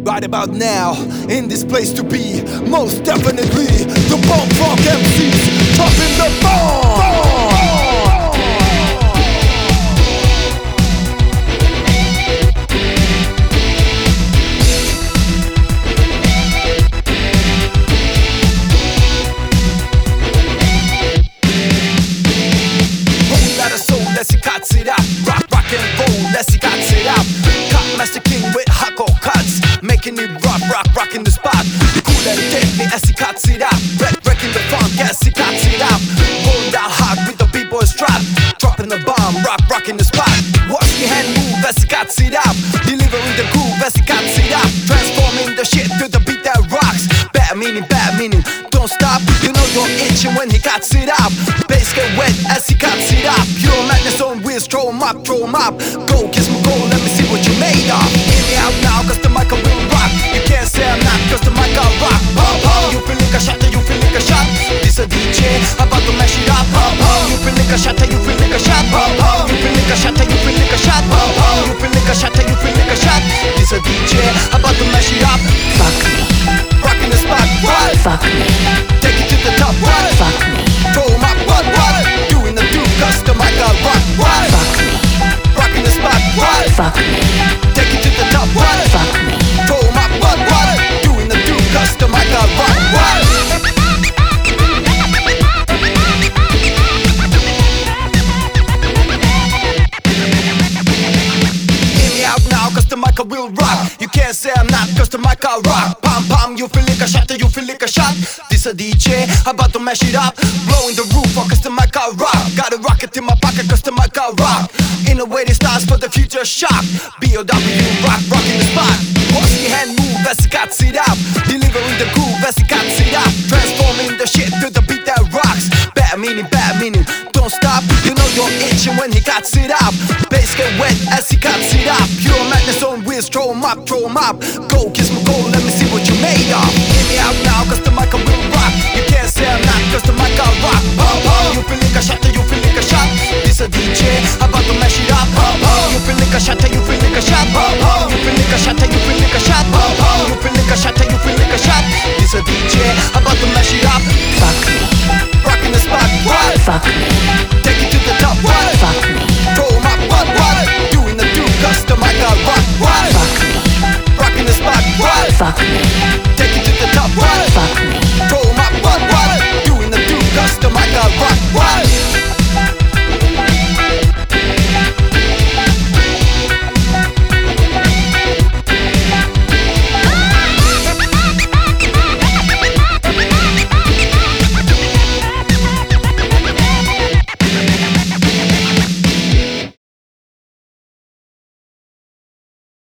Right about now, in this place to be, most definitely the Bump Rock MCs dropping the bomb. Let's see cuts it up, rock and roll, let's see cuts it up. Cut Master King with hardcore cuts, making it rocking the spot. Cool and deadly as he cuts it up, wrecking the funk as he cuts it up. Rolling down hard with the b-boy strap, dropping the bomb, rocking the spot. Watch the hand move as he cuts it up, delivering the groove as he cuts it up. Transforming the shit to the beat that rocks. Bad meaning, don't stop. You know you're itching when he cuts it up. Bass get wet as he cuts it up. Pure madness on wheels, throw 'em up. Go, kiss me, go, let me see what you made of. Hear me out now, cause the mic will rock. You can't say I'm not, cause the mic will rock. You feel like a shot, you feel like a shot. This a DJ, about to mash it up. You feel like a shot, you feel like a shot. You feel like a shot, you feel like a shot. You feel like a shot, you feel like a shot. This a DJ, about to mash it up. Fuck me. Rocking the spot, what? Fuck me. Take it to the top, what? Fuck me. Throw 'em up, what? Doing the do, cause the mic will rock, what? Fuck me. Rocking the spot, what? Fuck me. Take it to the top, what? Fuck me. Throw 'em up, what? Doing the do, cause the mic will rock, what? Hear me out now, cause the mic will rock. You can't say I'm not, cause the mic will rock. Pam, you feel like a shot, you feel like a shot. This a DJ, about to mash it up. Blowing the roof off, cause the mic will rock. Got a rocket in my pocket, cause the mic will rock. In a way this starts for the future shock. B.O.W. rocking the spot. Watch the hand move as he cuts it up. Delivering the groove as he cuts it up. Transforming the shit to the beat that rocks. Bad meaning, don't stop. You know you're itching when he cuts it up. Bass get wet as he cuts it up. Pure madness on wheels, throw 'em up. Go, kiss me, go, let me see what you made of. Hear me out now, cause the mic will rock. You can't say I'm not, cause the mic will rock. You feel like a shot, you feel like a shot. This a DJ, about to mash it up. You feel like a shot, you feel like a shot. You feel like a shot, you feel like a shot. You feel like a shot, you feel like a shot. This a DJ, about to mash it up. Fuck me. Rocking the spot, what? Fuck me. Take it to the top, what? Fuck me. Throw 'em up, what? Doing the do, cause the mic will rock, what? Fuck me. Rocking the spot, what? Fuck me.